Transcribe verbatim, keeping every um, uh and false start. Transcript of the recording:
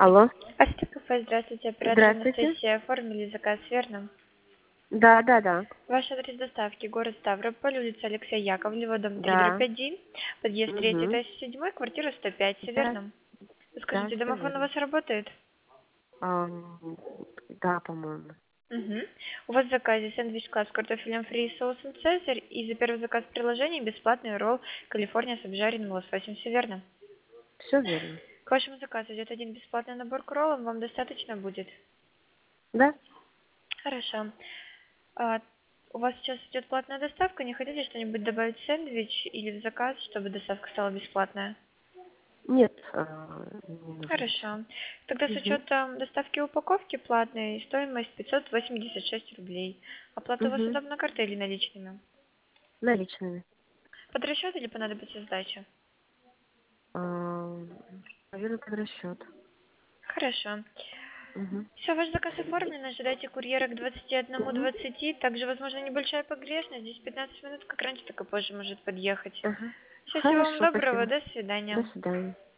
Алло. Астя кафе, здравствуйте, оператор Здравствуйте. Анастасия. Оформили заказ, верно? Да, да, да. Ваш адрес доставки: город Ставрополь, улица Алексея Яковлева, дом три, дробь Да. один, подъезд третий, Угу. этаж седьмой, квартира сто пять, все Да, верно? да, Скажите, все домофон у верно. вас работает? Ам, да, по-моему. Угу. У вас в заказе сэндвич класс с картофелем фри и соусом цезарь, и за первый заказ в приложении бесплатный ролл Калифорния с обжаренным лососем, все верно? Все верно. К вашему заказу идет один бесплатный набор к роллам, вам достаточно будет? Да? Хорошо. А, у вас сейчас идет платная доставка, не хотите что-нибудь добавить в сэндвич или в заказ, чтобы доставка стала бесплатная? Нет, а, не нужно ничего. Хорошо. Тогда с Угу. учетом доставки и упаковки платной стоимость пятьсот восемьдесят шесть рублей. Оплата у вас Угу. удобно картой или наличными? Наличными. Под расчет или понадобится сдача? Ам, наверное, под расчет. Хорошо. Угу. Все, ваш заказ оформлен, ожидайте курьера к двадцати одному Угу. двадцати. Также, возможно, небольшая погрешность, здесь пятнадцать минут, как раньше, так и позже может подъехать. Ага. Все, всего вам Хорошо, доброго, спасибо. до До свидания. свидания.